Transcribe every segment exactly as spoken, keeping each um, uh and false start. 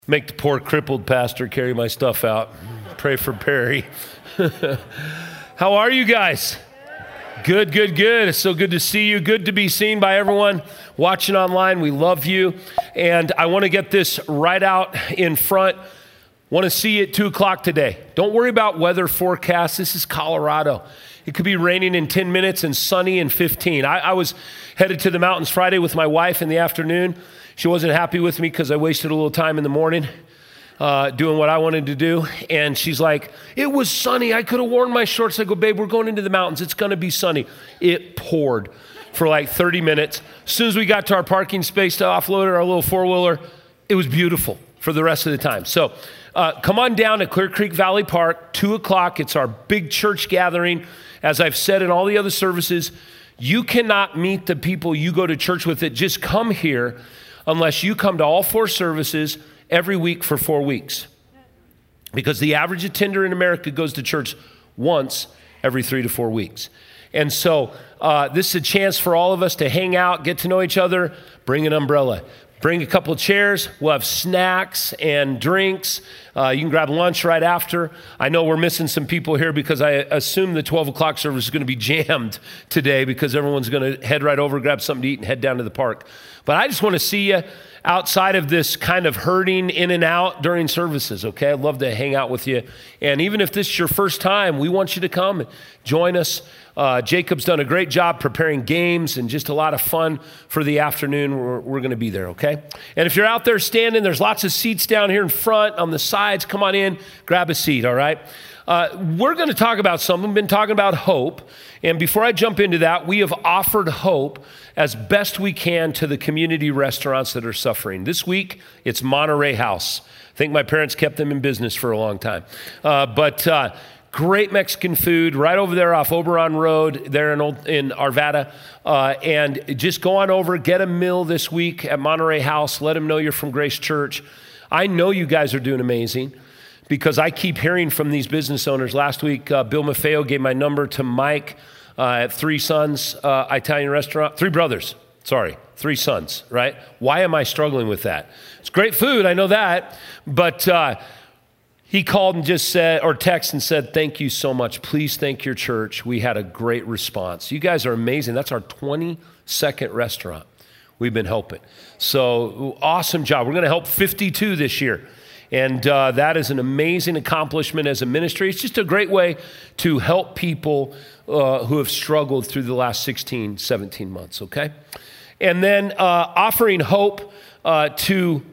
Make the poor crippled pastor carry my stuff out. Pray for Perry. How are you guys? Good, good, good. It's so good to see you. Good to be seen by everyone watching online. We love you. And I want to get this right out in front. Want to see you at two o'clock today. Don't worry about weather forecasts. This is Colorado. It could be raining in ten minutes and sunny in fifteen. I, I was headed to the mountains Friday with my wife in the afternoon. She wasn't happy with me because I wasted a little time in the morning uh, doing what I wanted to do. And she's like, it was sunny. I could have worn my shorts. I go, babe, we're going into the mountains. It's going to be sunny. It poured for like thirty minutes. As soon as we got to our parking space to offload our little four-wheeler, it was beautiful for the rest of the time. So uh, come on down to Clear Creek Valley Park, two o'clock. It's our big church gathering. As I've said in all the other services, you cannot meet the people you go to church with that just come here unless you come to all four services every week for four weeks. Because the average attender in America goes to church once every three to four weeks. And so uh, this is a chance for all of us to hang out, get to know each other, bring an umbrella. Bring a couple of chairs. We'll have snacks and drinks. Uh, you can grab lunch right after. I know we're missing some people here because I assume the twelve o'clock service is going to be jammed today because everyone's going to head right over, grab something to eat, and head down to the park. But I just want to see you outside of this kind of herding in and out during services, okay? I'd love to hang out with you. And even if this is your first time, we want you to come and join us. Uh, Jacob's done a great job preparing games and just a lot of fun for the afternoon. We're, we're going to be there, okay? And if you're out there standing, there's lots of seats down here in front, on the sides. Come on in, grab a seat, all right? Uh, we're going to talk about something. We've been talking about hope. And before I jump into that, we have offered hope as best we can to the community restaurants that are suffering. This week, it's Monterey House. I think my parents kept them in business for a long time. Uh, but uh, great Mexican food right over there off Oberon Road there in, Old, in Arvada. Uh, and just go on over, get a meal this week at Monterey House. Let them know you're from Grace Church. I know you guys are doing amazing because I keep hearing from these business owners. Last week, uh, Bill Maffeo gave my number to Mike uh, at Three Sons uh, Italian Restaurant. Three Brothers, sorry, Three Sons, right? Why am I struggling with that? It's great food, I know that, but uh, he called and just said, or texted and said, thank you so much. Please thank your church. We had a great response. You guys are amazing. That's our twenty-second restaurant we've been helping. So awesome job. We're going to help fifty-two this year. And uh, that is an amazing accomplishment as a ministry. It's just a great way to help people uh, who have struggled through the last sixteen, seventeen months, okay? And then uh, offering hope uh, to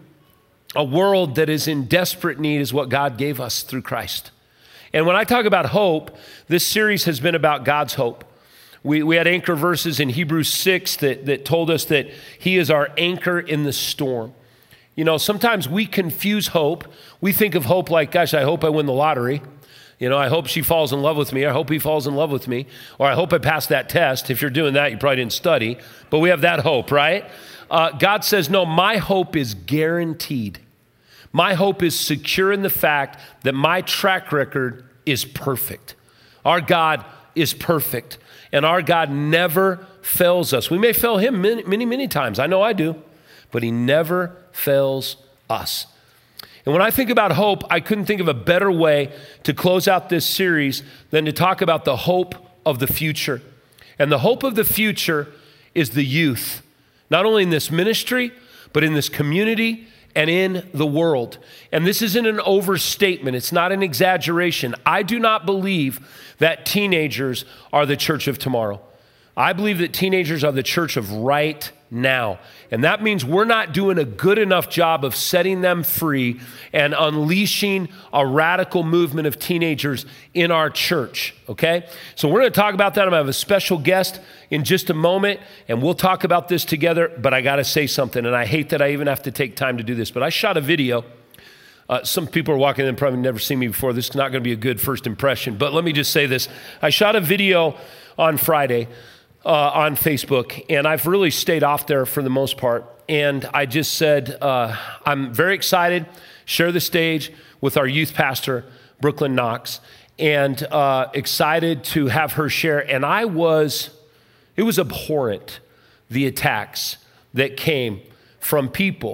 a world that is in desperate need is what God gave us through Christ. And when I talk about hope, this series has been about God's hope. We, we had anchor verses in Hebrews six that, that told us that he is our anchor in the storm. You know, sometimes we confuse hope. We think of hope like, gosh, I hope I win the lottery. You know, I hope she falls in love with me. I hope he falls in love with me. Or I hope I pass that test. If you're doing that, you probably didn't study. But we have that hope, right? Uh, God says, no, my hope is guaranteed. My hope is secure in the fact that my track record is perfect. Our God is perfect. And our God never fails us. We may fail him many, many, many times. I know I do. But he never fails us. And when I think about hope, I couldn't think of a better way to close out this series than to talk about the hope of the future. And the hope of the future is the youth, not only in this ministry, but in this community and in the world. And this isn't an overstatement. It's not an exaggeration. I do not believe that teenagers are the church of tomorrow. I believe that teenagers are the church of right now. And that means we're not doing a good enough job of setting them free and unleashing a radical movement of teenagers in our church, okay? So we're going to talk about that. I'm going to have a special guest in just a moment, and we'll talk about this together, but I got to say something, and I hate that I even have to take time to do this, but I shot a video. Uh, some people are walking in and probably never seen me before. This is not going to be a good first impression, but let me just say this. I shot a video on Friday Uh, on Facebook, and I've really stayed off there for the most part. And I just said, uh, I'm very excited, share the stage with our youth pastor, Brooklyn Knox, and uh, excited to have her share. And I was, it was abhorrent, the attacks that came from people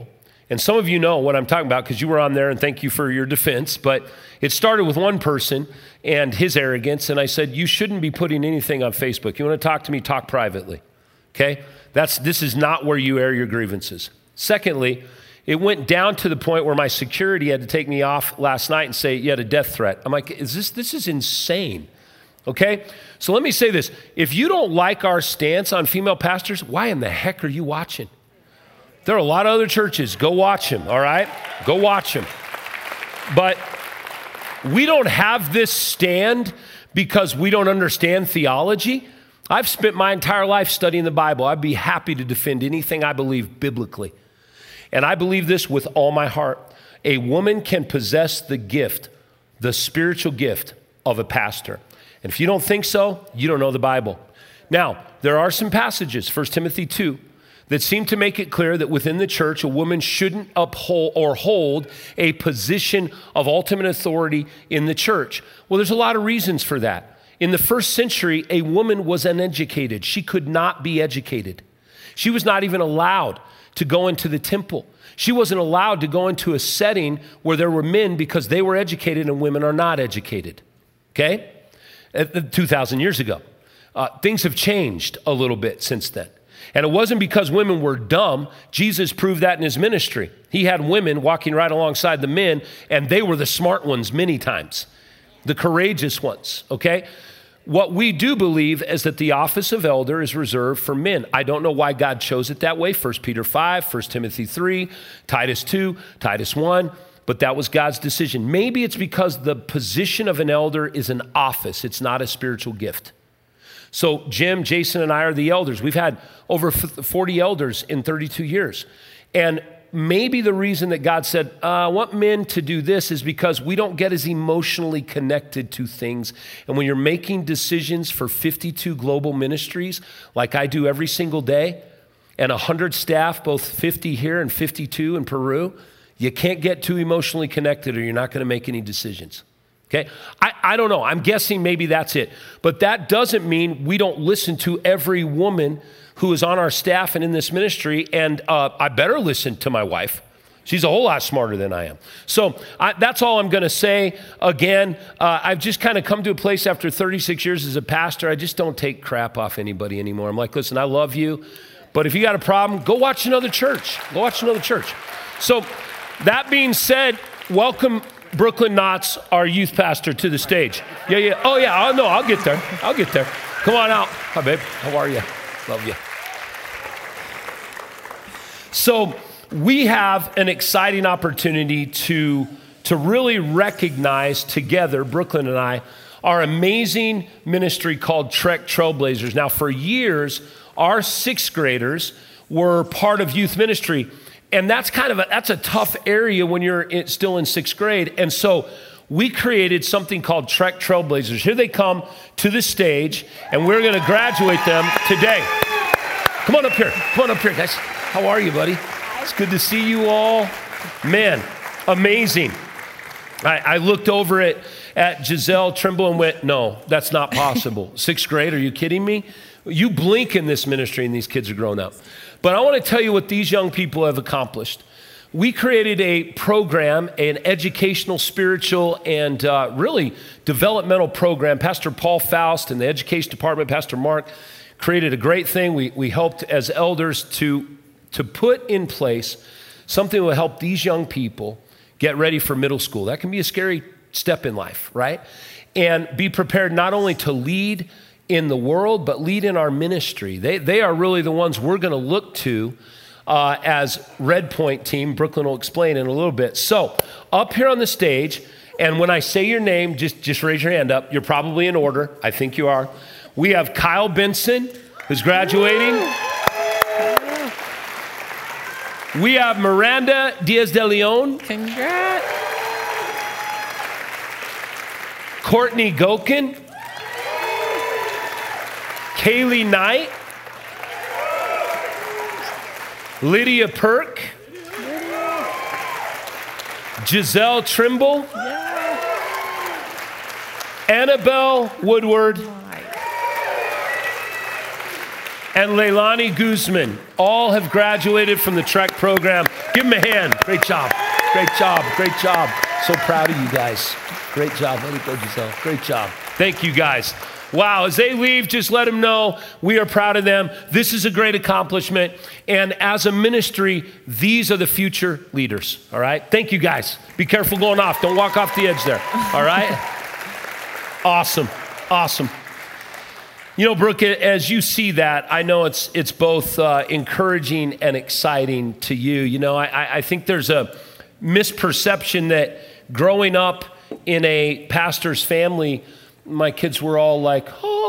And some of you know what I'm talking about because you were on there, and thank you for your defense. But it started with one person and his arrogance, and I said, you shouldn't be putting anything on Facebook. You want to talk to me, talk privately, okay? That's, this is not where you air your grievances. Secondly, it went down to the point where my security had to take me off last night and say, you had a death threat. I'm like, is this, this is insane, okay? So let me say this. If you don't like our stance on female pastors, why in the heck are you watching? There are a lot of other churches. Go watch them, all right? Go watch them. But we don't have this stand because we don't understand theology. I've spent my entire life studying the Bible. I'd be happy to defend anything I believe biblically. And I believe this with all my heart. A woman can possess the gift, the spiritual gift of a pastor. And if you don't think so, you don't know the Bible. Now, there are some passages, First Timothy two, that seem to make it clear that within the church, a woman shouldn't uphold or hold a position of ultimate authority in the church. Well, there's a lot of reasons for that. In the first century, a woman was uneducated. She could not be educated. She was not even allowed to go into the temple. She wasn't allowed to go into a setting where there were men because they were educated and women are not educated, okay? two thousand years ago. Uh, things have changed a little bit since then. And it wasn't because women were dumb. Jesus proved that in his ministry. He had women walking right alongside the men, and they were the smart ones many times, the courageous ones, okay? What we do believe is that the office of elder is reserved for men. I don't know why God chose it that way. First Peter five, First Timothy three, Titus two, Titus one, but that was God's decision. Maybe it's because the position of an elder is an office. It's not a spiritual gift. So Jim, Jason, and I are the elders. We've had over forty elders in thirty-two years. And maybe the reason that God said, uh, I want men to do this is because we don't get as emotionally connected to things. And when you're making decisions for fifty-two global ministries, like I do every single day, and one hundred staff, both fifty here and fifty-two in Peru, you can't get too emotionally connected or you're not going to make any decisions. Okay, I, I don't know. I'm guessing maybe that's it. But that doesn't mean we don't listen to every woman who is on our staff and in this ministry. And uh, I better listen to my wife. She's a whole lot smarter than I am. So I, that's all I'm going to say. Again, uh, I've just kind of come to a place after thirty-six years as a pastor. I just don't take crap off anybody anymore. I'm like, listen, I love you. But if you got a problem, go watch another church. Go watch another church. So that being said, welcome Brooklyn Knotts, our youth pastor, to the stage. Yeah, yeah. Oh, yeah. Oh, no, I'll get there. I'll get there. Come on out. Hi, babe. How are you? Love you. So we have an exciting opportunity to, to really recognize together, Brooklyn and I, our amazing ministry called Trek Trailblazers. Now, for years, our sixth graders were part of youth ministry. And that's kind of a, that's a tough area when you're in, still in sixth grade. And so we created something called Trek Trailblazers. Here they come to the stage, and we're going to graduate them today. Come on up here. Come on up here, guys. How are you, buddy? It's good to see you all. Man, amazing. I, I looked over at, at Giselle Trimble and went, no, that's not possible. Sixth grade, are you kidding me? You blink in this ministry and these kids are grown up. But I want to tell you what these young people have accomplished. We created a program, an educational, spiritual, and uh, really developmental program. Pastor Paul Faust and the education department, Pastor Mark, created a great thing. We, we helped as elders to, to put in place something that will help these young people get ready for middle school. That can be a scary step in life, right? And be prepared not only to lead in the world, but lead in our ministry. They, they are really the ones we're going to look to uh, as Red Point team. Brooklyn will explain in a little bit. So up here on the stage, and when I say your name, just, just raise your hand up. You're probably in order. I think you are. We have Kyle Benson, who's graduating. We have Miranda Diaz de Leon. Congrats. Courtney Gokin. Kaylee Knight, Lydia Perk, Giselle Trimble, Annabelle Woodward, and Leilani Guzman all have graduated from the Trek program. Give them a hand. Great job. Great job. Great job. So proud of you guys. Great job. Let it go, Giselle. Great job. Thank you, guys. Wow, as they leave, just let them know we are proud of them. This is a great accomplishment. And as a ministry, these are the future leaders, all right? Thank you, guys. Be careful going off. Don't walk off the edge there, all right? Awesome, awesome. You know, Brooke, as you see that, I know it's it's both uh, encouraging and exciting to you. You know, I, I think there's a misperception that growing up in a pastor's family, my kids were all like,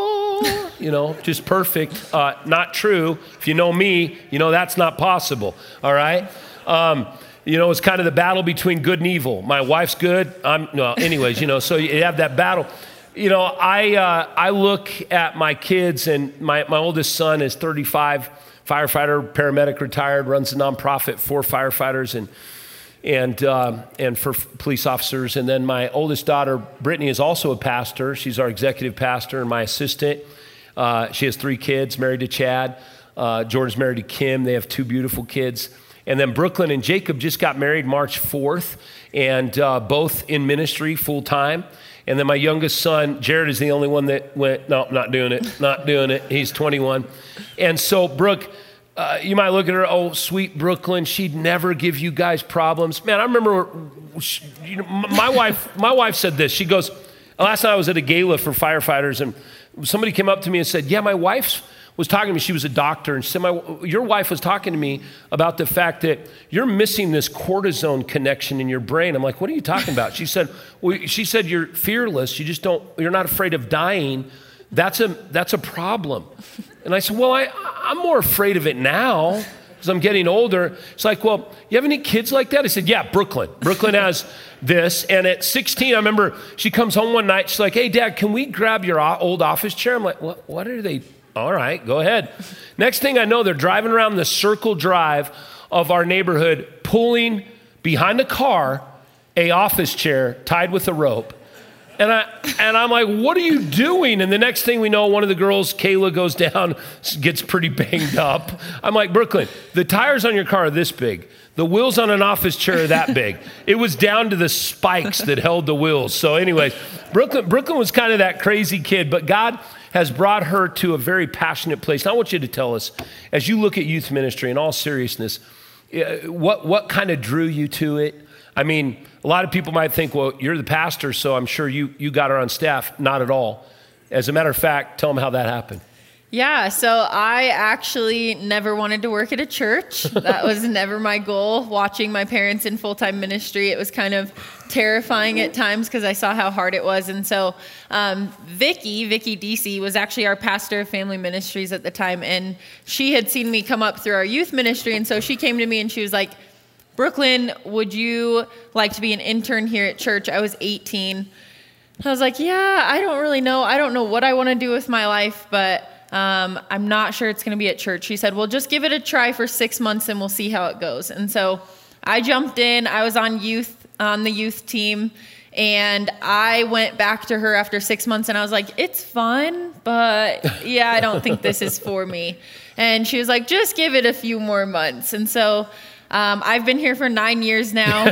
oh, you know, just perfect. Uh, not true. If you know me, you know that's not possible, all right? Um, you know, it's kind of the battle between good and evil. My wife's good. I'm, no, anyways, you know, so you have that battle. You know, I uh, I look at my kids, and my, my oldest son is thirty-five, firefighter, paramedic, retired, runs a nonprofit for firefighters and and uh, and for police officers. And then my oldest daughter, Brittany, is also a pastor. She's our executive pastor and my assistant. Uh, she has three kids, married to Chad. Uh, Jordan's married to Kim. They have two beautiful kids. And then Brooklyn and Jacob just got married March fourth, and uh, both in ministry full time. And then my youngest son, Jared, is the only one that went, no, not doing it, not doing it. He's twenty-one. And so, Brooke, uh, you might look at her, oh, sweet Brooklyn, she'd never give you guys problems. Man, I remember, she, you know, my wife, my wife said this. She goes, last night I was at a gala for firefighters, and somebody came up to me and said, yeah, my wife was talking to me. She was a doctor, and she said, my, your wife was talking to me about the fact that you're missing this cortisone connection in your brain. I'm like, what are you talking about? She said, well, she said, you're fearless. You just don't, you're not afraid of dying. That's a, that's a problem. And I said, well, I, I'm more afraid of it now because I'm getting older. It's like, well, you have any kids like that? I said, yeah, Brooklyn. Brooklyn has this. And at sixteen, I remember she comes home one night. She's like, hey, Dad, can we grab your old office chair? I'm like, what, what are they? All right, go ahead. Next thing I know, they're driving around the circle drive of our neighborhood, pulling behind a car a office chair tied with a rope. And, I, and I'm like, what are you doing? And the next thing we know, one of the girls, Kayla, goes down, gets pretty banged up. I'm like, Brooklyn, the tires on your car are this big. The wheels on an office chair are that big. It was down to the spikes that held the wheels. So anyways, Brooklyn, Brooklyn was kind of that crazy kid, but God has brought her to a very passionate place. And I want you to tell us, as you look at youth ministry in all seriousness, what, what kind of drew you to it? I mean, a lot of people might think, well, you're the pastor, so I'm sure you, you got her on staff. Not at all. As a matter of fact, tell them how that happened. Yeah, so I actually never wanted to work at a church. That was never my goal. Watching my parents in full-time ministry, it was kind of terrifying at times because I saw how hard it was. And so um, Vicky, Vicky D C, was actually our pastor of family ministries at the time, and she had seen me come up through our youth ministry, and so she came to me and she was like, Brooklyn, would you like to be an intern here at church? I was eighteen. I was like, yeah, I don't really know. I don't know what I want to do with my life, but um, I'm not sure it's going to be at church. She said, well, just give it a try for six months and we'll see how it goes. And so I jumped in. I was on youth, on the youth team, and I went back to her after six months and I was like, it's fun, but yeah, I don't think this is for me. And she was like, just give it a few more months. And so Um, I've been here for nine years now,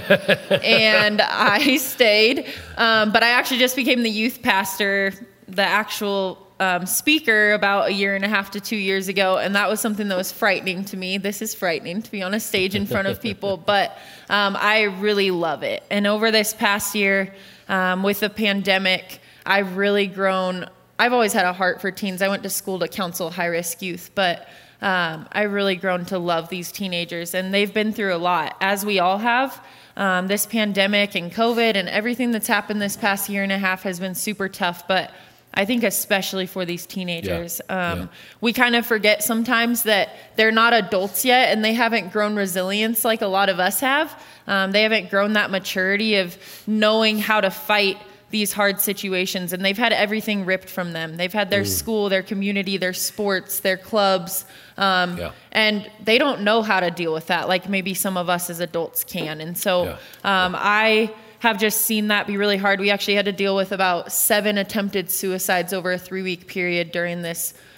and I stayed. Um, but I actually just became the youth pastor, the actual um, speaker, about a year and a half to two years ago, and that was something that was frightening to me. This is frightening, to be on a stage in front of people, but um, I really love it. And over this past year, um, with the pandemic, I've really grown. I've always had a heart for teens. I went to school to counsel high-risk youth, but Um, I've really grown to love these teenagers, and they've been through a lot, as we all have. Um, this pandemic and COVID and everything that's happened this past year and a half has been super tough, but I think especially for these teenagers. Yeah. Um, yeah. We kind of forget sometimes that they're not adults yet, and they haven't grown resilience like a lot of us have. Um, they haven't grown that maturity of knowing how to fight these hard situations, and they've had everything ripped from them. They've had their mm. school, their community, their sports, their clubs, um, yeah. and they don't know how to deal with that like maybe some of us as adults can. And so yeah. Um, yeah. I have just seen that be really hard. We actually had to deal with about seven attempted suicides over a three-week period during this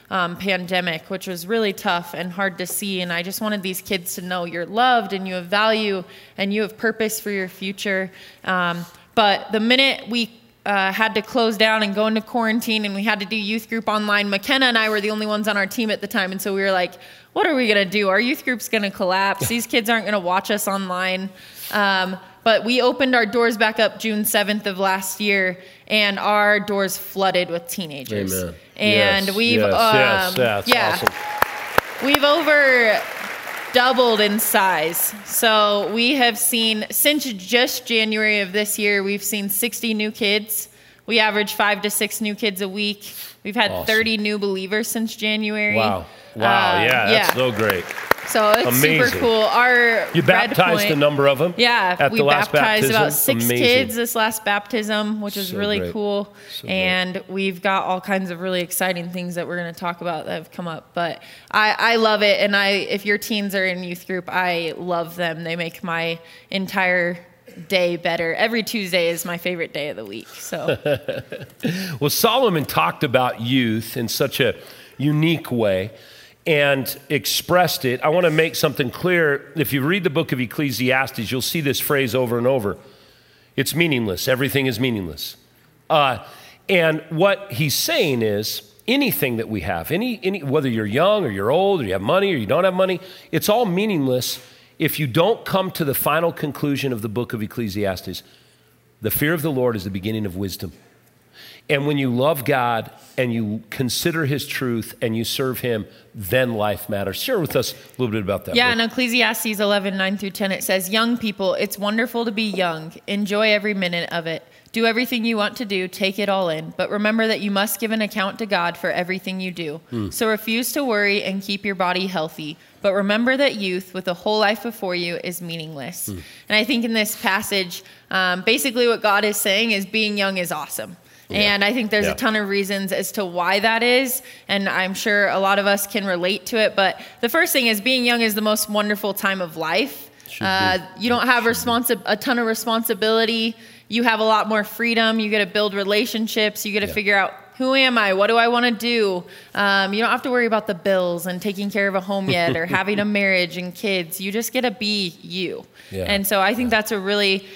um, pandemic, which was really tough and hard to see. And I just wanted these kids to know you're loved and you have value and you have purpose for your future. Um, but the minute we uh, had to close down and go into quarantine and we had to do youth group online, McKenna and I were the only ones on our team at the time. And so we were like, what are we going to do? Our youth group's going to collapse. These kids aren't going to watch us online. Um, But we opened our doors back up June seventh of last year, and our doors flooded with teenagers. Amen. And yes, we've, yes, um, yes, that's yeah, awesome. We've over doubled in size. So we have seen, since just January of this year, we've seen sixty new kids. We average five to six new kids a week. We've had awesome. thirty new believers since January. Wow. Wow. Uh, yeah, that's yeah. so great. So it's Amazing. super cool. Our you baptized Point, a number of them. Yeah, at we the last baptized baptism. about six Amazing. kids this last baptism, which is so really great. cool. So and great. we've got all kinds of really exciting things that we're going to talk about that have come up. But I, I love it, and I if your teens are in youth group, I love them. They make my entire day better. Every Tuesday is my favorite day of the week. So, well, Solomon talked about youth in such a unique way and expressed it. I want to make something clear. If you read the book of Ecclesiastes, you'll see this phrase over and over. It's meaningless. Everything is meaningless. Uh, and what he's saying is anything that we have, any, any, whether you're young or you're old or you have money or you don't have money, it's all meaningless if you don't come to the final conclusion of the book of Ecclesiastes. The fear of the Lord is the beginning of wisdom. And when you love God and you consider his truth and you serve him, then life matters. Share with us a little bit about that. Yeah, book. in Ecclesiastes eleven, nine through ten, it says, young people, it's wonderful to be young. Enjoy every minute of it. Do everything you want to do. Take it all in. But remember that you must give an account to God for everything you do. Mm. So refuse to worry and keep your body healthy. But remember that youth with a whole life before you is meaningless. Mm. And I think in this passage, um, basically what God is saying is being young is awesome. Yeah. And I think there's yeah. a ton of reasons as to why that is. And I'm sure a lot of us can relate to it. But the first thing is being young is the most wonderful time of life. Uh, you don't have responsi- a ton of responsibility. You have a lot more freedom. You get to build relationships. You get to yeah. figure out, who am I? What do I want to do? Um, you don't have to worry about the bills and taking care of a home yet or having a marriage and kids. You just get to be you. Yeah. And so I think yeah. that's a really...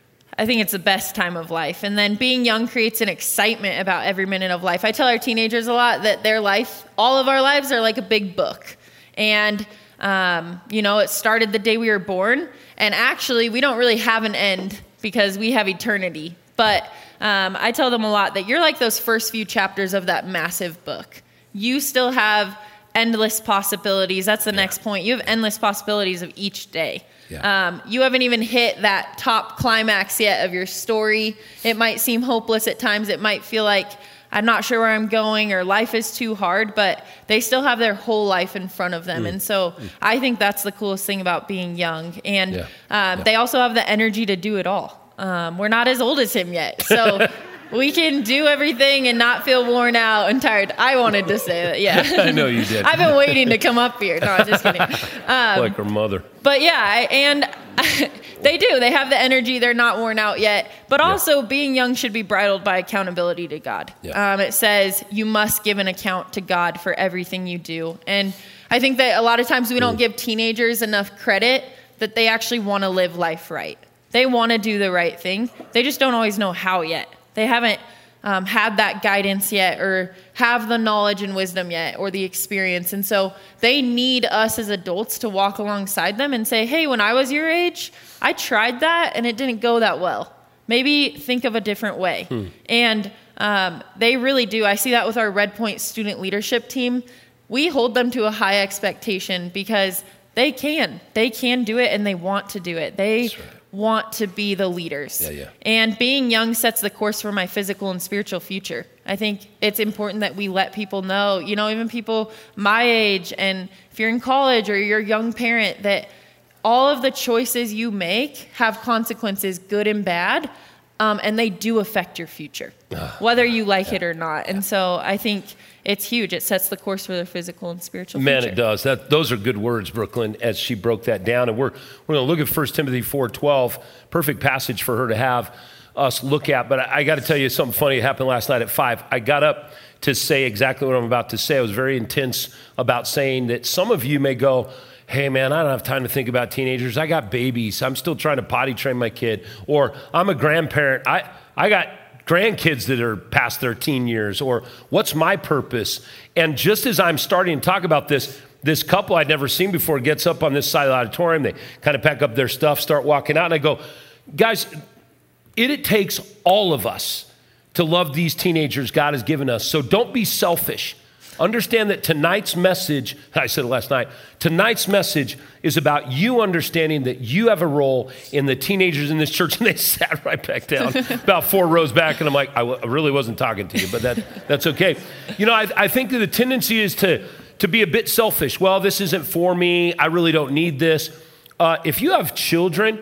I think it's the best time of life. And then being young creates an excitement about every minute of life. I tell our teenagers a lot that their life, all of our lives are like a big book. And, um, you know, it started the day we were born. And actually, we don't really have an end because we have eternity. But um, I tell them a lot that you're like those first few chapters of that massive book. You still have endless possibilities. That's the yeah. next point. You have endless possibilities of each day. Yeah. Um, you haven't even hit that top climax yet of your story. It might seem hopeless at times. It might feel like I'm not sure where I'm going or life is too hard, but they still have their whole life in front of them. Mm. And so mm. I think that's the coolest thing about being young. And yeah. Um, yeah. they also have the energy to do it all. Um, we're not as old as him yet. So we can do everything and not feel worn out and tired. I wanted to say that, yeah. I know you did. I've been waiting to come up here. No, I'm just kidding. Um, like her mother. But yeah, and they do. They have the energy. They're not worn out yet. But also, yeah. being young should be bridled by accountability to God. Yeah. Um, it says you must give an account to God for everything you do. And I think that a lot of times we don't mm. give teenagers enough credit that they actually want to live life right. They want to do the right thing. They just don't always know how yet. They haven't um, had that guidance yet or have the knowledge and wisdom yet or the experience. And so they need us as adults to walk alongside them and say, hey, when I was your age, I tried that and it didn't go that well. Maybe think of a different way. Hmm. And um, they really do. I see that with our Red Point student leadership team. We hold them to a high expectation because they can. They can do it and they want to do it. They That's right. want to be the leaders. Yeah, yeah. And being young sets the course for my physical and spiritual future. I think it's important that we let people know, you know, even people my age, and if you're in college or you're a young parent, that all of the choices you make have consequences, good and bad, um, and they do affect your future, whether you like yeah. it or not. And so I think it's huge. It sets the course for their physical and spiritual Man, future. it does. That those are good words, Brooklyn, as she broke that down. And we're we're going to look at First Timothy four twelve, perfect passage for her to have us look at. But I, I got to tell you something funny that happened last night at five. I got up to say exactly what I'm about to say. I was very intense about saying that some of you may go, hey man, I don't have time to think about teenagers. I got babies. I'm still trying to potty train my kid. Or I'm a grandparent. I, I got grandkids that are past their teen years. Or what's my purpose? And just as I'm starting to talk about this, this couple I'd never seen before gets up on this side of the auditorium. They kind of pack up their stuff, start walking out. And I go, guys, it, it takes all of us to love these teenagers God has given us. So don't be selfish. Understand that tonight's message, I said it last night, tonight's message is about you understanding that you have a role in the teenagers in this church. And they sat right back down about four rows back. And I'm like, I, w- I really wasn't talking to you, but that that's okay. You know, I, I think that the tendency is to, to be a bit selfish. Well, this isn't for me. I really don't need this. Uh, if you have children,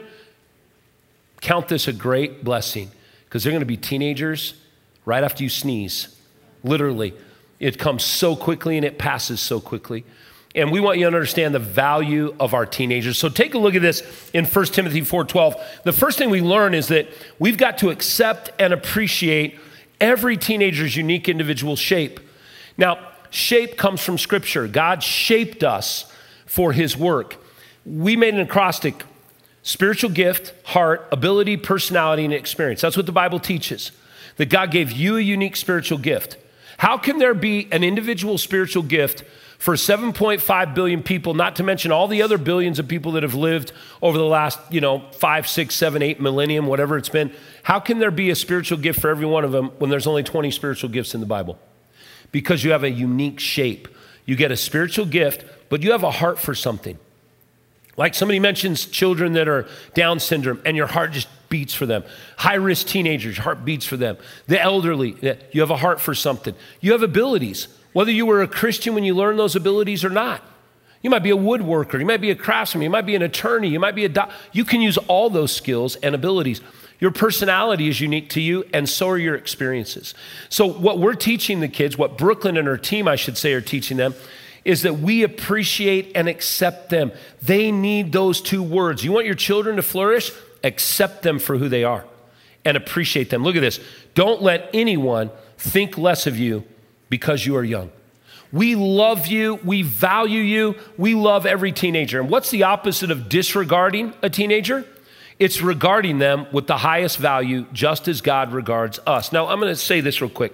count this a great blessing because they're going to be teenagers right after you sneeze, literally. It comes so quickly and it passes so quickly. And we want you to understand the value of our teenagers. So take a look at this in First Timothy four twelve. The first thing we learn is that we've got to accept and appreciate every teenager's unique individual shape. Now, shape comes from Scripture. God shaped us for his work. We made an acrostic: spiritual gift, heart, ability, personality, and experience. That's what the Bible teaches, that God gave you a unique spiritual gift. How can there be an individual spiritual gift for seven point five billion people, not to mention all the other billions of people that have lived over the last, you know, five, six, seven, eight millennium, whatever it's been? How can there be a spiritual gift for every one of them when there's only twenty spiritual gifts in the Bible? Because you have a unique shape. You get a spiritual gift, but you have a heart for something. Like somebody mentions children that are Down syndrome and your heart just beats for them. High-risk teenagers, your heart beats for them. The elderly, you have a heart for something. You have abilities, whether you were a Christian when you learned those abilities or not. You might be a woodworker, you might be a craftsman, you might be an attorney, you might be a doc. You can use all those skills and abilities. Your personality is unique to you, and so are your experiences. So what we're teaching the kids, what Brooklyn and her team, I should say, are teaching them, is that we appreciate and accept them. They need those two words. You want your children to flourish? Accept them for who they are and appreciate them. Look at this. Don't let anyone think less of you because you are young. We love you. We value you. We love every teenager. And what's the opposite of disregarding a teenager? It's regarding them with the highest value, just as God regards us. Now, I'm going to say this real quick.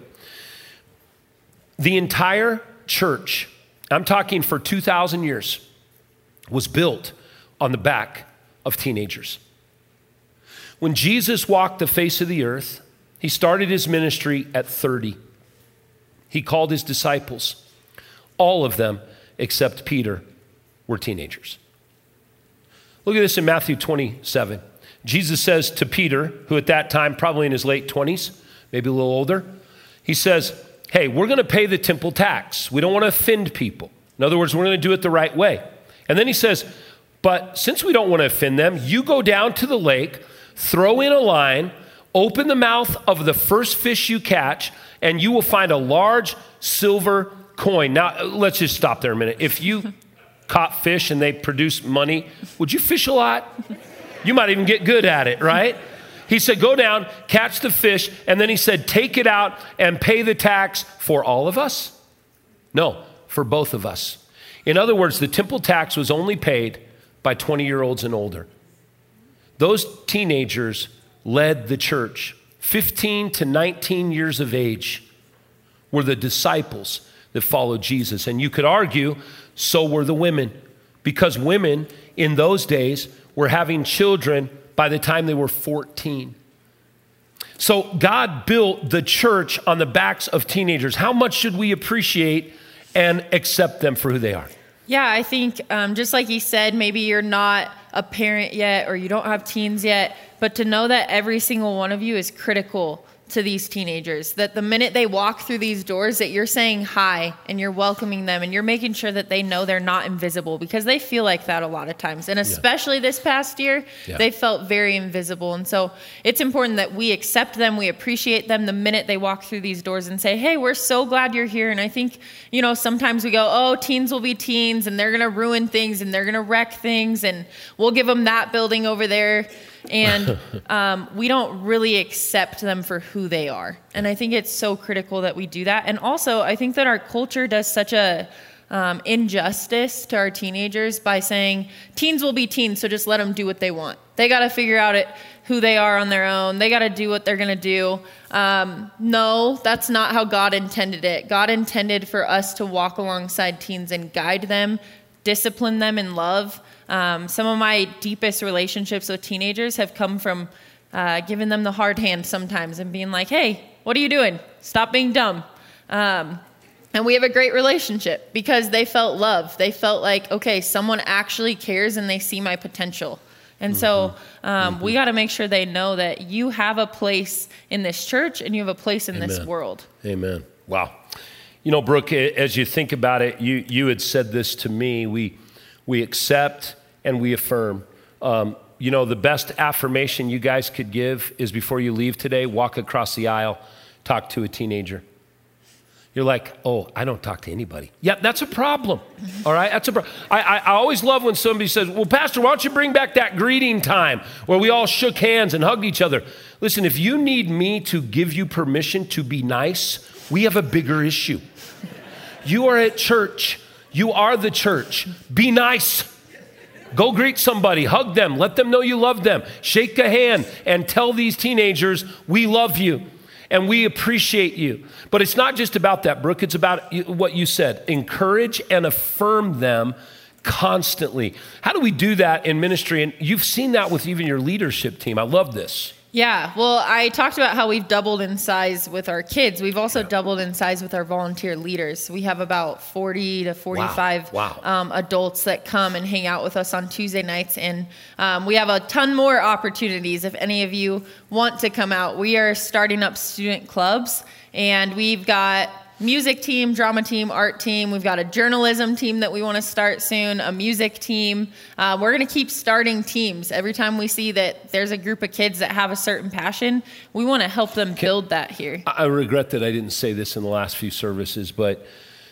The entire church, I'm talking for two thousand years, was built on the back of teenagers. When Jesus walked the face of the earth, he started his ministry at thirty. He called his disciples. All of them, except Peter, were teenagers. Look at this in Matthew twenty-seven. Jesus says to Peter, who at that time, probably in his late twenties, maybe a little older, he says, hey, we're going to pay the temple tax. We don't want to offend people. In other words, we're going to do it the right way. And then he says, but since we don't want to offend them, you go down to the lake, throw in a line, open the mouth of the first fish you catch, and you will find a large silver coin. Now, let's just stop there a minute. If you caught fish and they produce money, would you fish a lot? You might even get good at it, right? He said, go down, catch the fish, and then he said, take it out and pay the tax for all of us? No, for both of us. In other words, the temple tax was only paid by twenty-year-olds and older. Those teenagers led the church. fifteen to nineteen years of age were the disciples that followed Jesus. And you could argue, so were the women, because women in those days were having children by the time they were fourteen. So God built the church on the backs of teenagers. How much should we appreciate and accept them for who they are? Yeah, I think um, just like he said, maybe you're not a parent yet or you don't have teens yet, but to know that every single one of you is critical to these teenagers, that the minute they walk through these doors, that you're saying hi and you're welcoming them and you're making sure that they know they're not invisible, because they feel like that a lot of times. And especially yeah. this past year, yeah. they felt very invisible. And so it's important that we accept them, we appreciate them the minute they walk through these doors and say, hey, we're so glad you're here. And I think, you know, sometimes we go, oh, teens will be teens and they're going to ruin things and they're going to wreck things and we'll give them that building over there. And um, we don't really accept them for who they are. And I think it's so critical that we do that. And also, I think that our culture does such a um, injustice to our teenagers by saying teens will be teens, so just let them do what they want. They got to figure out it, who they are on their own. They got to do what they're going to do. Um, no, that's not how God intended it. God intended for us to walk alongside teens and guide them, discipline them in love. Um, some of my deepest relationships with teenagers have come from uh, giving them the hard hand sometimes and being like, hey, what are you doing? Stop being dumb. Um, and we have a great relationship because they felt love. They felt like, okay, someone actually cares and they see my potential. And mm-hmm. so um, mm-hmm. we got to make sure they know that you have a place in this church and you have a place in Amen. This world. Amen. Wow. You know, Brooke, as you think about it, you you had said this to me. We we accept and we affirm. Um, you know, the best affirmation you guys could give is before you leave today, walk across the aisle, talk to a teenager. You're like, oh, I don't talk to anybody. Yeah, that's a problem. All right, that's a problem. I, I, I always love when somebody says, well, Pastor, why don't you bring back that greeting time where we all shook hands and hugged each other? Listen, if you need me to give you permission to be nice, we have a bigger issue. You are at church. You are the church. Be nice. Go greet somebody, hug them, let them know you love them. Shake a hand and tell these teenagers, we love you. And we appreciate you. But it's not just about that, Brooke. It's about what you said. Encourage and affirm them constantly. How do we do that in ministry? And you've seen that with even your leadership team. I love this. Yeah, well, I talked about how we've doubled in size with our kids. We've also yeah. doubled in size with our volunteer leaders. We have about forty to forty-five wow. Wow. Um, adults that come and hang out with us on Tuesday nights. And um, we have a ton more opportunities if any of you want to come out. We are starting up student clubs, and we've got music team, drama team, art team. We've got a journalism team that we want to start soon, a music team. Uh, we're going to keep starting teams. Every time we see that there's a group of kids that have a certain passion, we want to help them build that here. I regret that I didn't say this in the last few services, but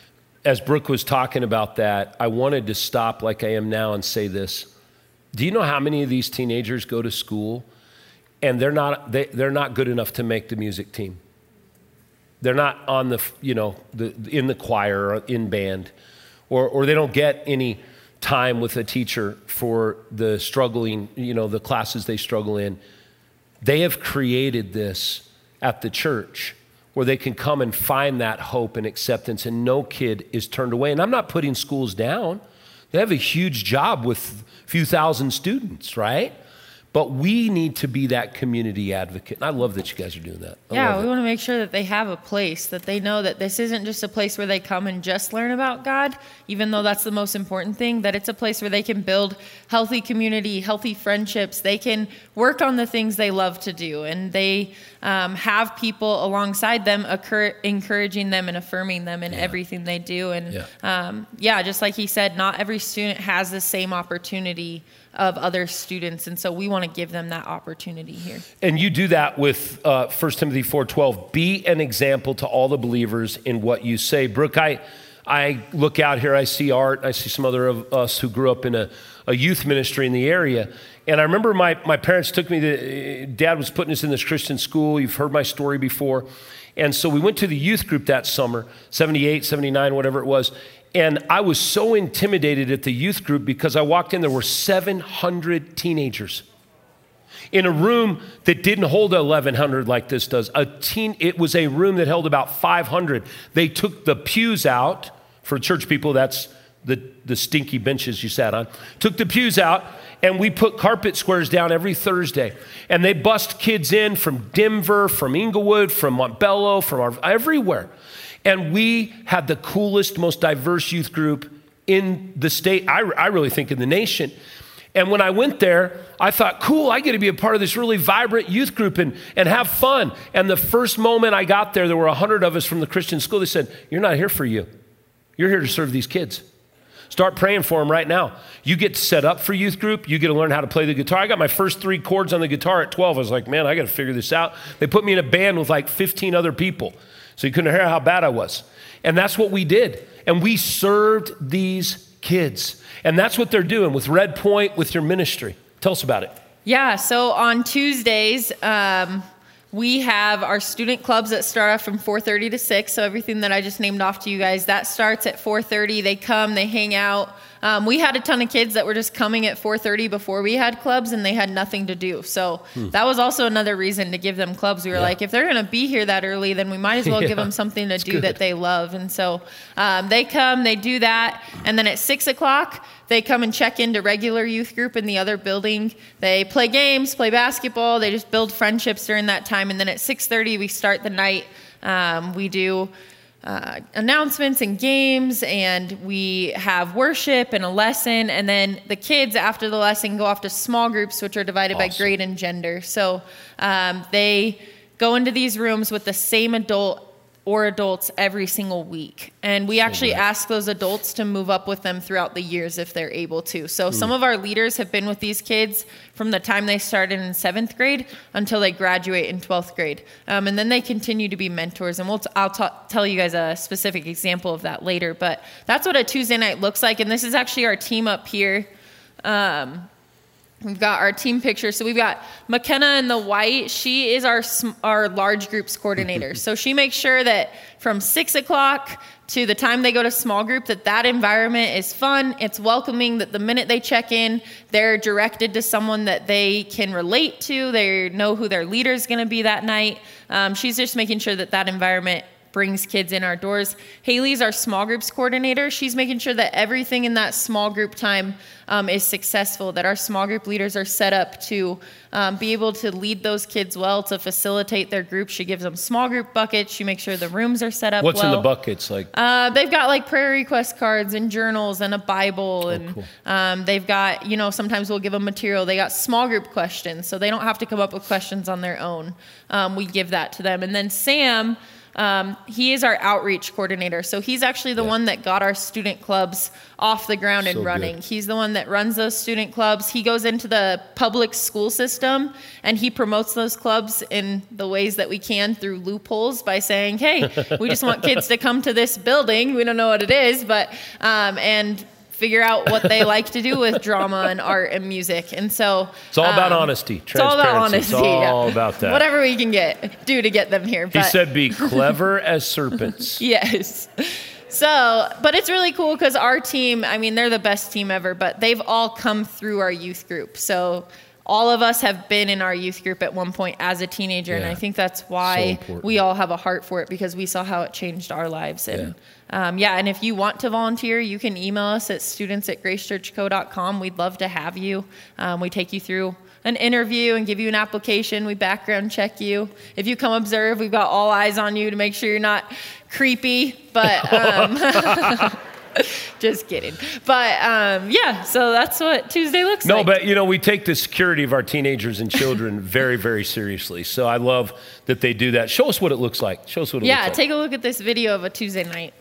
as Brooke was talking about that, I wanted to stop like I am now and say this. Do you know how many of these teenagers go to school and they're not they, they're not good enough to make the music team? They're not on the, you know, the, in the choir or in band, or or they don't get any time with a teacher for the struggling, you know, the classes they struggle in. They have created this at the church where they can come and find that hope and acceptance, and no kid is turned away. And I'm not putting schools down. They have a huge job with a few thousand students, right? But we need to be that community advocate. And I love that you guys are doing that. I yeah, we want to make sure that they have a place, that they know that this isn't just a place where they come and just learn about God, even though that's the most important thing, that it's a place where they can build healthy community, healthy friendships. They can work on the things they love to do, and they um, have people alongside them occur- encouraging them and affirming them in yeah. everything they do. And yeah. Um, yeah, just like he said, not every student has the same opportunity of other students, and so we want to give them that opportunity here. And you do that with uh, First Timothy four twelve. Be an example to all the believers in what you say. Brooke, I, I look out here, I see Art, I see some other of us who grew up in a, a youth ministry in the area, and I remember my, my parents took me to, Dad was putting us in this Christian school. You've heard my story before. And so we went to the youth group that summer, seventy-eight, seventy-nine, whatever it was. And I was so intimidated at the youth group because I walked in, there were seven hundred teenagers in a room that didn't hold eleven hundred like this does. A teen, it was a room that held about five hundred. They took the pews out for church people. That's the, the stinky benches you sat on. Took the pews out, and we put carpet squares down every Thursday. And they bust kids in from Denver, from Inglewood, from Montbello, from our, everywhere. And we had the coolest, most diverse youth group in the state, I, I really think in the nation. And when I went there, I thought, cool, I get to be a part of this really vibrant youth group and, and have fun. And the first moment I got there, there were a hundred of us from the Christian school. They said, you're not here for you. You're here to serve these kids. Start praying for them right now. You get set up for youth group. You get to learn how to play the guitar. I got my first three chords on the guitar at twelve. I was like, man, I got to figure this out. They put me in a band with like fifteen other people. So you couldn't hear how bad I was. And that's what we did. And we served these kids. And that's what they're doing with Red Point, with your ministry. Tell us about it. Yeah, so on Tuesdays, um, we have our student clubs that start off from four thirty to six. So everything that I just named off to you guys, that starts at four thirty. They come, they hang out. Um, we had a ton of kids that were just coming at four thirty before we had clubs, and they had nothing to do. So hmm. that was also another reason to give them clubs. We were yeah. like, if they're going to be here that early, then we might as well yeah, give them something to do good. that they love. And so um, they come, they do that. And then at six o'clock, they come and check into regular youth group in the other building. They play games, play basketball. They just build friendships during that time. And then at six thirty, we start the night. Um, we do uh, announcements and games, and we have worship and a lesson. And then the kids, after the lesson, go off to small groups, which are divided awesome. by grade and gender. So um, they go into these rooms with the same adult or adults every single week. And we so actually right. ask those adults to move up with them throughout the years if they're able to. So mm. some of our leaders have been with these kids from the time they started in seventh grade until they graduate in twelfth grade. Um, and then they continue to be mentors. And we'll t- I'll t- tell you guys a specific example of that later. But that's what a Tuesday night looks like. And this is actually our team up here. Um, We've got our team picture. So we've got McKenna in the white. She is our our large groups coordinator. So she makes sure that from six o'clock to the time they go to small group, that that environment is fun, it's welcoming, that the minute they check in, they're directed to someone that they can relate to. They know who their leader is going to be that night. Um, she's just making sure that that environment brings kids in our doors. Haley's our small groups coordinator. She's making sure that everything in that small group time um, is successful, that our small group leaders are set up to um, be able to lead those kids well, to facilitate their group. She gives them small group buckets. She makes sure the rooms are set up What's well. in the buckets? Like uh, They've got like prayer request cards and journals and a Bible. And oh, cool. um, they've got, you know, sometimes we'll give them material. They got small group questions, so they don't have to come up with questions on their own. Um, we give that to them. And then Sam, Um, he is our outreach coordinator. So he's actually the yeah. one that got our student clubs off the ground and so running. Good. He's the one that runs those student clubs. He goes into the public school system and he promotes those clubs in the ways that we can through loopholes by saying, hey, we just want kids to come to this building. We don't know what it is, but, um, and figure out what they like to do with drama and art and music. And so it's all about um, honesty, transparency. It's all about honesty. It's all yeah. about that. Whatever we can get, do to get them here. But. He said, be clever as serpents. Yes. So, but it's really cool because our team, I mean, they're the best team ever, but they've all come through our youth group. So all of us have been in our youth group at one point as a teenager. Yeah. And I think that's why so we all have a heart for it, because we saw how it changed our lives. And yeah. Um, yeah, and if you want to volunteer, you can email us at students at grace church co dot com. We'd love to have you. Um, we take you through an interview and give you an application. We background check you. If you come observe, we've got all eyes on you to make sure you're not creepy. But um, just kidding. But um, yeah, so that's what Tuesday looks no, like. No, but you know, we take the security of our teenagers and children very, very seriously. So I love that they do that. Show us what it looks like. Show us what it yeah, looks like. Yeah, take a look at this video of a Tuesday night.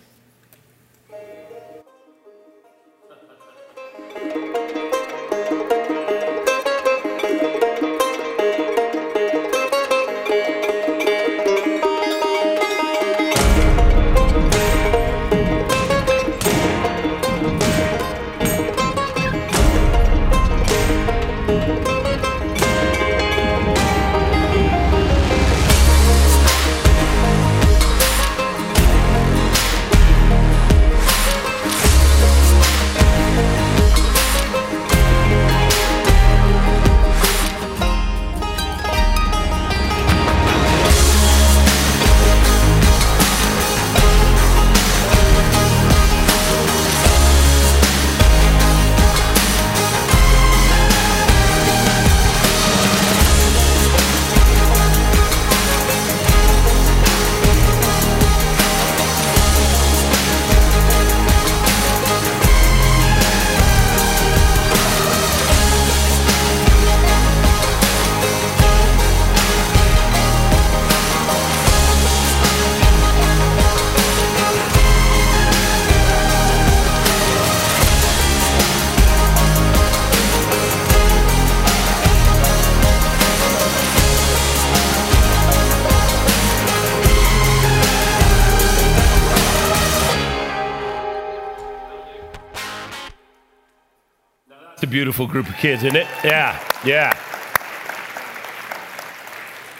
A beautiful group of kids, isn't it? Yeah, yeah.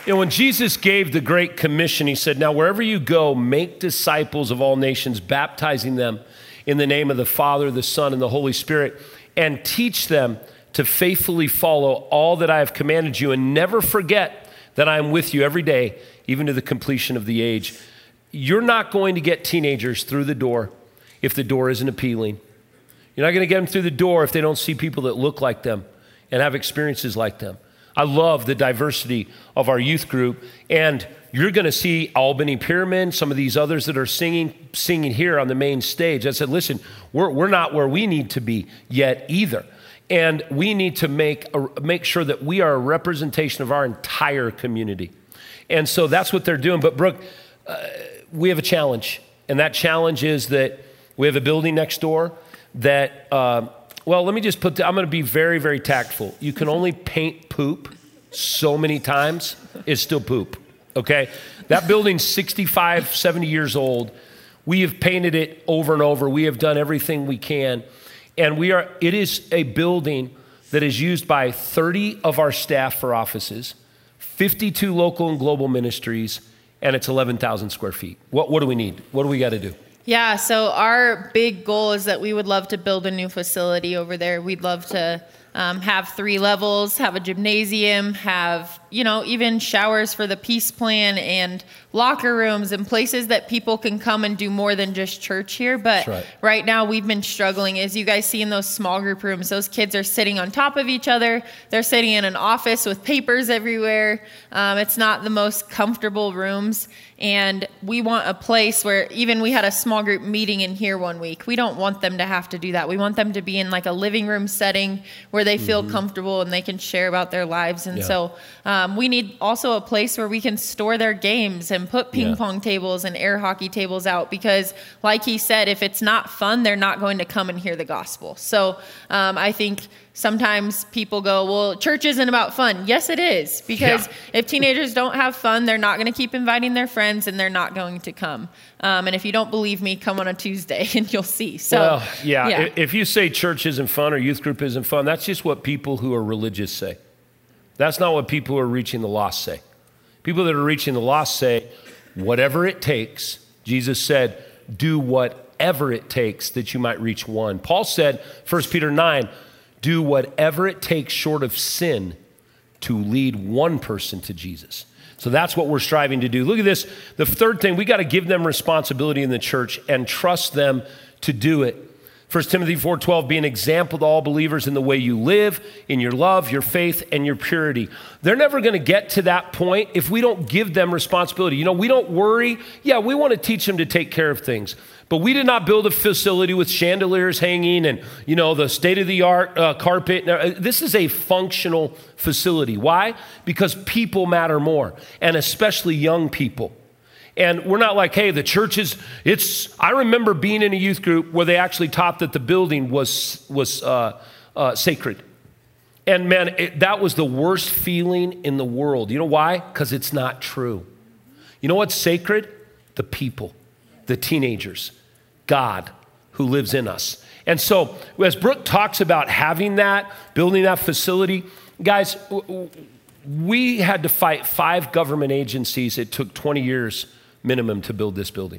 You know, when Jesus gave the Great Commission, he said, now wherever you go, make disciples of all nations, baptizing them in the name of the Father, the Son, and the Holy Spirit, and teach them to faithfully follow all that I have commanded you, and never forget that I am with you every day, even to the completion of the age. You're not going to get teenagers through the door if the door isn't appealing. You're not going to get them through the door if they don't see people that look like them and have experiences like them. I love the diversity of our youth group, and you're going to see Albany Pyramid, some of these others that are singing singing here on the main stage. I said, listen, we're we're not where we need to be yet either, and we need to make a, make sure that we are a representation of our entire community, and so that's what they're doing. But Brooke, uh, we have a challenge, and that challenge is that we have a building next door that. Uh, Well, let me just put, the, I'm going to be very, very tactful. You can only paint poop so many times, it's still poop, okay? That building's sixty-five, seventy years old. We have painted it over and over. We have done everything we can. And we are, it is a building that is used by thirty of our staff for offices, fifty-two local and global ministries, and it's eleven thousand square feet. What, what do we need? What do we got to do? Yeah, so our big goal is that we would love to build a new facility over there. We'd love to um, have three levels, have a gymnasium, have, you know, even showers for the peace plan and locker rooms and places that people can come and do more than just church here. But right. right now we've been struggling. As you guys see in those small group rooms, those kids are sitting on top of each other. They're sitting in an office with papers everywhere. Um, it's not the most comfortable rooms. And we want a place where, even we had a small group meeting in here one week. We don't want them to have to do that. We want them to be in like a living room setting where they feel mm-hmm. comfortable and they can share about their lives. And yeah. so um, we need also a place where we can store their games and put ping yeah. pong tables and air hockey tables out, because like he said, if it's not fun, they're not going to come and hear the gospel. So um, I think sometimes people go, well, church isn't about fun. Yes, it is. Because yeah. if teenagers don't have fun, they're not going to keep inviting their friends and they're not going to come. Um, and if you don't believe me, come on a Tuesday and you'll see. So, well, yeah, yeah. If you say church isn't fun or youth group isn't fun, that's just what people who are religious say. That's not what people who are reaching the lost say. People that are reaching the lost say, whatever it takes. Jesus said, do whatever it takes that you might reach one. Paul said, First Peter nine, do whatever it takes short of sin to lead one person to Jesus. So that's what we're striving to do. Look at this. The third thing, we got to give them responsibility in the church and trust them to do it. First Timothy four twelve, be an example to all believers in the way you live, in your love, your faith, and your purity. They're never going to get to that point if we don't give them responsibility. You know, we don't worry. Yeah, we want to teach them to take care of things. But we did not build a facility with chandeliers hanging and, you know, the state-of-the-art uh, carpet. This is a functional facility. Why? Because people matter more, and especially young people. And we're not like, hey, the church is, it's, I remember being in a youth group where they actually taught that the building was, was uh, uh, sacred. And man, it, that was the worst feeling in the world. You know why? Because it's not true. You know what's sacred? The people, the teenagers, God who lives in us. And so as Brooke talks about having that, building that facility, guys, we had to fight five government agencies. It took twenty years minimum to build this building.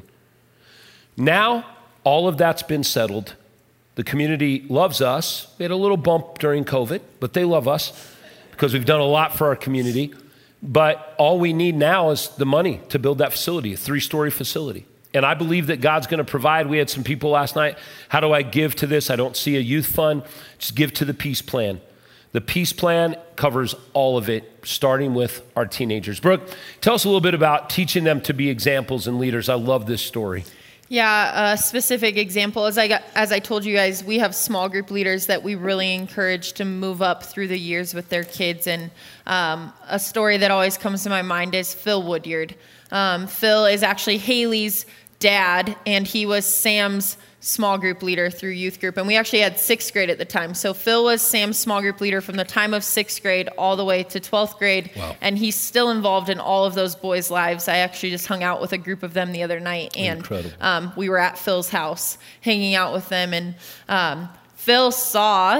Now, all of that's been settled. The community loves us. We had a little bump during COVID, but they love us because we've done a lot for our community. But all we need now is the money to build that facility, a three-story facility. And I believe that God's going to provide. We had some people last night, how do I give to this? I don't see a youth fund. Just give to the peace plan. The peace plan covers all of it, starting with our teenagers. Brooke, tell us a little bit about teaching them to be examples and leaders. I love this story. Yeah, a specific example, as I got, as I told you guys, we have small group leaders that we really encourage to move up through the years with their kids. And um, a story that always comes to my mind is Phil Woodyard. Um, Phil is actually Haley's dad, and he was Sam's small group leader through youth group. And we actually had sixth grade at the time. So Phil was Sam's small group leader from the time of sixth grade all the way to twelfth grade. Wow. And he's still involved in all of those boys' lives. I actually just hung out with a group of them the other night. And um, we were at Phil's house hanging out with them. And um, Phil saw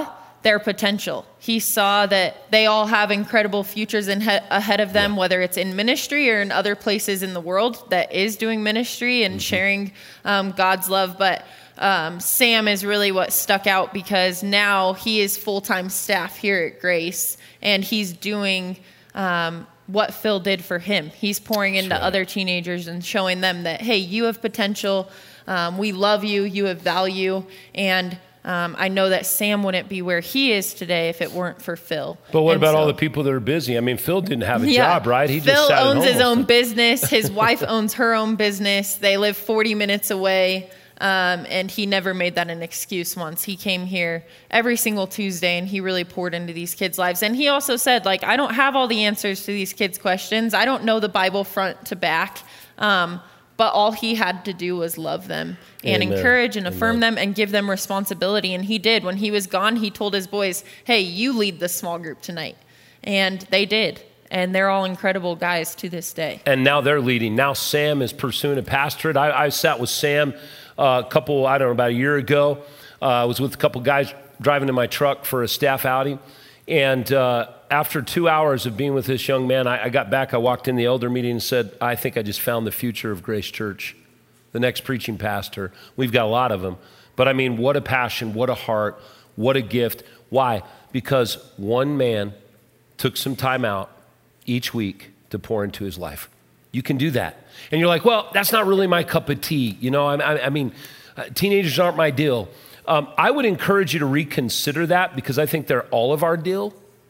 their potential. He saw that they all have incredible futures in he- ahead of them, yeah. whether it's in ministry or in other places in the world that is doing ministry and mm-hmm. sharing um, God's love. But um, Sam is really what stuck out, because now he is full-time staff here at Grace, and he's doing um, what Phil did for him. He's pouring into right. other teenagers and showing them that, hey, you have potential. Um, we love you. You have value. And Um, I know that Sam wouldn't be where he is today if it weren't for Phil. But what and about so, all the people that are busy? I mean, Phil didn't have a yeah, job, right? He Phil just sat owns at home his own business. His wife owns her own business. They live forty minutes away, um, and he never made that an excuse once. He came here every single Tuesday, and he really poured into these kids' lives. And he also said, like, I don't have all the answers to these kids' questions. I don't know the Bible front to back. Um, But all he had to do was love them and Amen. encourage and affirm Amen. them and give them responsibility. And he did. When he was gone, he told his boys, hey, you lead the small group tonight. And they did. And they're all incredible guys to this day. And now they're leading. Now Sam is pursuing a pastorate. I, I sat with Sam uh, a couple, I don't know, about a year ago. Uh, I was with a couple guys driving in my truck for a staff outing. And uh, after two hours of being with this young man, I, I got back, I walked in the elder meeting and said, I think I just found the future of Grace Church, the next preaching pastor. We've got a lot of them. But I mean, what a passion, what a heart, what a gift. Why? Because one man took some time out each week to pour into his life. You can do that. And you're like, well, that's not really my cup of tea. You know, I, I, I mean, uh, teenagers aren't my deal. Um, I would encourage you to reconsider that, because I think they're all of our deal.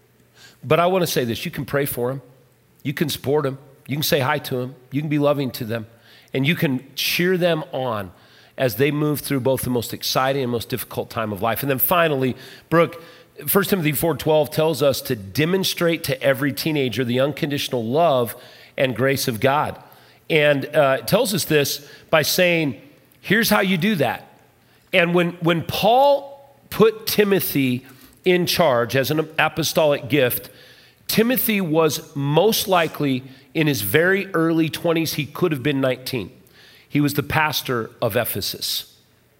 But I want to say this, you can pray for them. You can support them. You can say hi to them. You can be loving to them. And you can cheer them on as they move through both the most exciting and most difficult time of life. And then finally, Brooke, First Timothy four twelve tells us to demonstrate to every teenager the unconditional love and grace of God. And uh, it tells us this by saying, here's how you do that. And when, when Paul put Timothy in charge as an apostolic gift, Timothy was most likely in his very early twenties. He could have been nineteen. He was the pastor of Ephesus.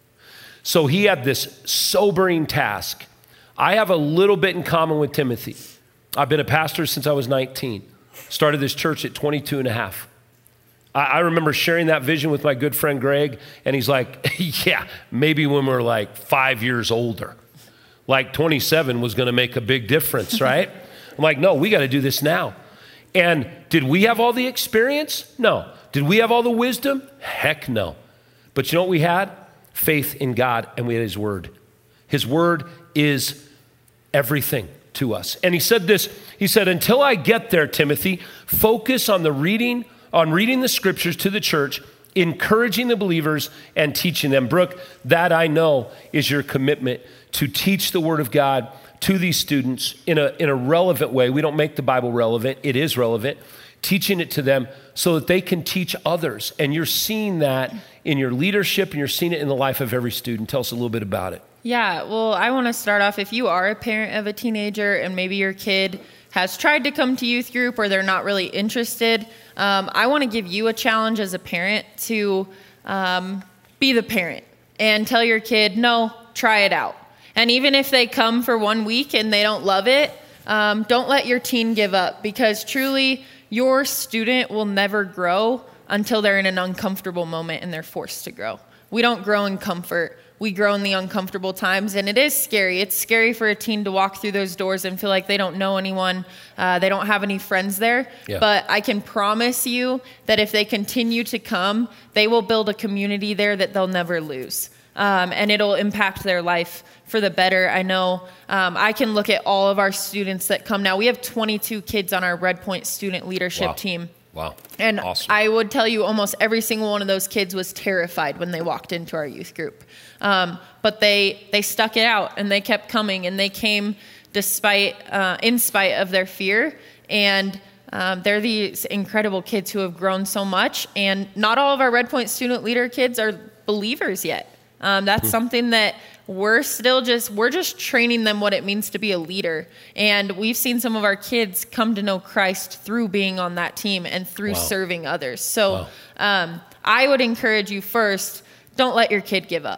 So he had this sobering task. I have a little bit in common with Timothy. I've been a pastor since I was nineteen. Started this church at twenty-two and a half. I remember sharing that vision with my good friend Greg, and he's like, yeah, maybe when we're like five years older. Like twenty-seven was going to make a big difference, right? I'm like, no, we got to do this now. And did we have all the experience? No. Did we have all the wisdom? Heck no. But you know what we had? Faith in God, and we had his word. His word is everything to us. And he said this, he said, until I get there, Timothy, focus on the reading on reading the scriptures to the church, encouraging the believers and teaching them. Brooke, that I know is your commitment to teach the word of God to these students in a, in a relevant way. We don't make the Bible relevant. It is relevant. Teaching it to them so that they can teach others. And you're seeing that in your leadership, and you're seeing it in the life of every student. Tell us a little bit about it. Yeah, well, I want to start off, if you are a parent of a teenager and maybe your kid has tried to come to youth group or they're not really interested, um, I want to give you a challenge as a parent to um, be the parent and tell your kid, no, try it out. And even if they come for one week and they don't love it, um, don't let your teen give up, because truly your student will never grow until they're in an uncomfortable moment and they're forced to grow. We don't grow in comfort. We grow in the uncomfortable times, and it is scary. It's scary for a teen to walk through those doors and feel like they don't know anyone, uh, they don't have any friends there. Yeah. But I can promise you that if they continue to come, they will build a community there that they'll never lose. Um, and it'll impact their life for the better. I know um, I can look at all of our students that come now. We have twenty-two kids on our Red Point student leadership wow. team. Wow. And awesome. I would tell you almost every single one of those kids was terrified when they walked into our youth group. Um, but they they stuck it out, and they kept coming, and they came despite, uh, in spite of their fear. And um, they're these incredible kids who have grown so much. And not all of our Red Point student leader kids are believers yet. Um, that's mm-hmm. something that we're still just, we're just training them what it means to be a leader. And we've seen some of our kids come to know Christ through being on that team and through wow. serving others. So wow. um, I would encourage you first, don't let your kid give up.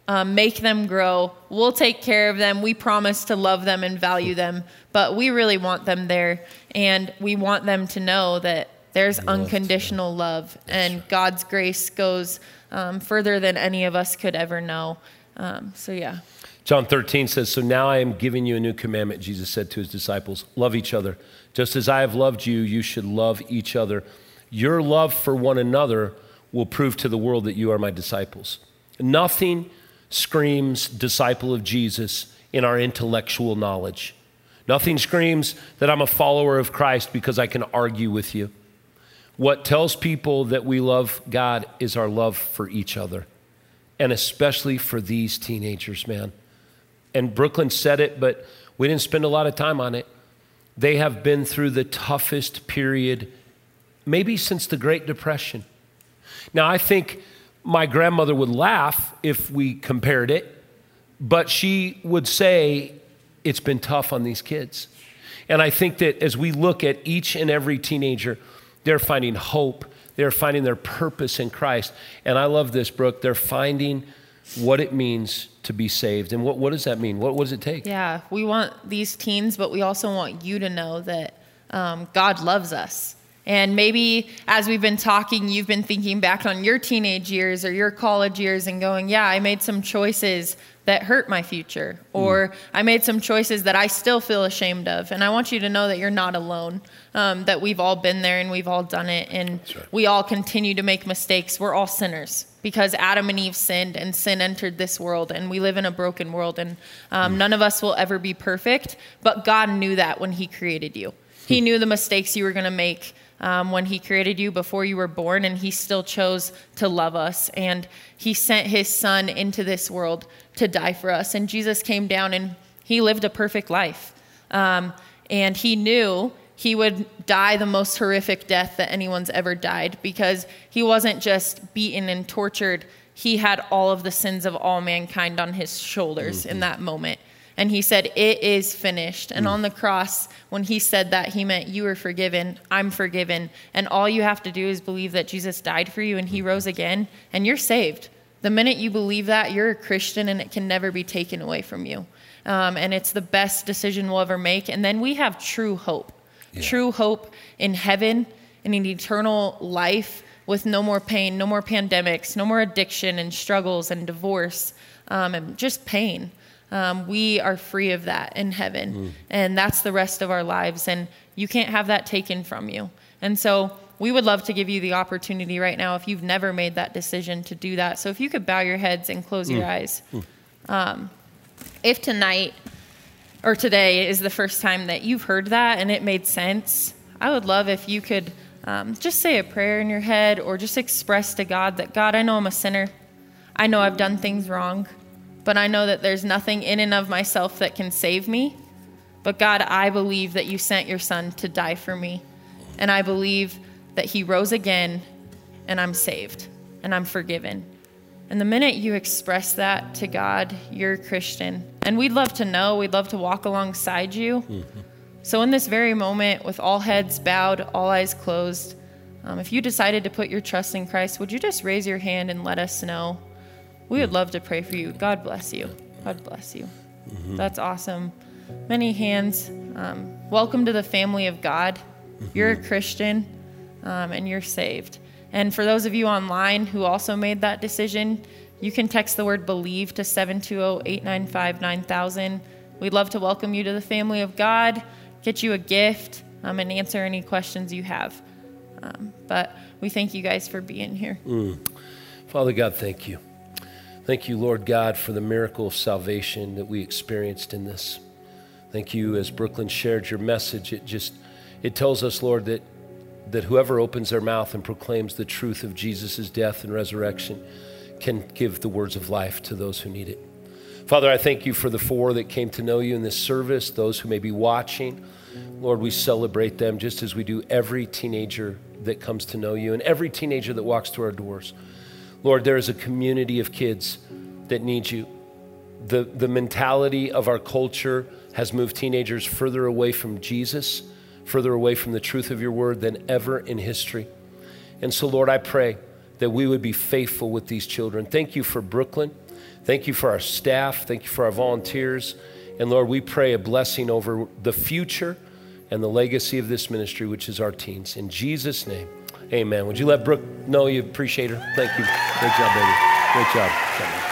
Um, make them grow. We'll take care of them. We promise to love them and value them, but we really want them there. And we want them to know that there's unconditional love, and God's grace goes um, further than any of us could ever know. Um, so yeah. John thirteen says, so now I am giving you a new commandment, Jesus said to his disciples, love each other. Just as I have loved you, you should love each other. Your love for one another will prove to the world that you are my disciples. Nothing screams disciple of Jesus in our intellectual knowledge. Nothing screams that I'm a follower of Christ because I can argue with you. What tells people that we love God is our love for each other, and especially for these teenagers, man. And Brooklyn said it, but we didn't spend a lot of time on it. They have been through the toughest period, maybe since the Great Depression. Now, I think my grandmother would laugh if we compared it, but she would say it's been tough on these kids. And I think that as we look at each and every teenager, they're finding hope. They're finding their purpose in Christ. And I love this, Brooke. They're finding what it means to be saved. And what, what does that mean? What, what does it take? Yeah, we want these teens, but we also want you to know that um, God loves us. And maybe as we've been talking, you've been thinking back on your teenage years or your college years and going, yeah, I made some choices that hurt my future, or mm. I made some choices that I still feel ashamed of. And I want you to know that you're not alone, um, that we've all been there and we've all done it. And right. We all continue to make mistakes. We're all sinners because Adam and Eve sinned and sin entered this world, and we live in a broken world. And um, mm. none of us will ever be perfect, but God knew that when he created you. He knew the mistakes you were going to make Um, when he created you before you were born, and he still chose to love us. And he sent his son into this world to die for us. And Jesus came down and he lived a perfect life. Um, and he knew he would die the most horrific death that anyone's ever died, because he wasn't just beaten and tortured. He had all of the sins of all mankind on his shoulders mm-hmm. in that moment. And he said, it is finished. And mm. on the cross, when he said that, he meant you are forgiven, I'm forgiven. And all you have to do is believe that Jesus died for you and he rose again, and you're saved. The minute you believe that, you're a Christian, and it can never be taken away from you. Um, and it's the best decision we'll ever make. And then we have true hope, yeah. true hope in heaven and in eternal life with no more pain, no more pandemics, no more addiction and struggles and divorce um, and just pain. Um, we are free of that in heaven, mm. and that's the rest of our lives, and you can't have that taken from you. And so we would love to give you the opportunity right now, if you've never made that decision, to do that. So if you could bow your heads and close mm. your eyes. Mm. Um, if tonight or today is the first time that you've heard that and it made sense, I would love if you could um, just say a prayer in your head, or just express to God that, God, I know I'm a sinner. I know I've done things wrong. But I know that there's nothing in and of myself that can save me. But God, I believe that you sent your son to die for me. And I believe that he rose again, and I'm saved and I'm forgiven. And the minute you express that to God, you're a Christian. And we'd love to know, we'd love to walk alongside you. Mm-hmm. So in this very moment, with all heads bowed, all eyes closed, um, if you decided to put your trust in Christ, would you just raise your hand and let us know? We would love to pray for you. God bless you. God bless you. Mm-hmm. That's awesome. Many hands. Um, welcome to the family of God. Mm-hmm. You're a Christian, um, and you're saved. And for those of you online who also made that decision, you can text the word BELIEVE to seven two zero, eight nine five, nine thousand. We'd love to welcome you to the family of God, get you a gift, um, and answer any questions you have. Um, but we thank you guys for being here. Mm. Father God, thank you. Thank you, Lord God, for the miracle of salvation that we experienced in this. Thank you, as Brooklyn shared your message, it just, it tells us, Lord, that, that whoever opens their mouth and proclaims the truth of Jesus' death and resurrection can give the words of life to those who need it. Father, I thank you for the four that came to know you in this service, those who may be watching. Lord, we celebrate them just as we do every teenager that comes to know you and every teenager that walks through our doors. Lord, there is a community of kids that need you. The, the mentality of our culture has moved teenagers further away from Jesus, further away from the truth of your word than ever in history. And so, Lord, I pray that we would be faithful with these children. Thank you for Brooklyn. Thank you for our staff. Thank you for our volunteers. And Lord, we pray a blessing over the future and the legacy of this ministry, which is our teens. In Jesus' name, amen. Would you let Brooke know you appreciate her? Thank you. Great job, baby. Great job.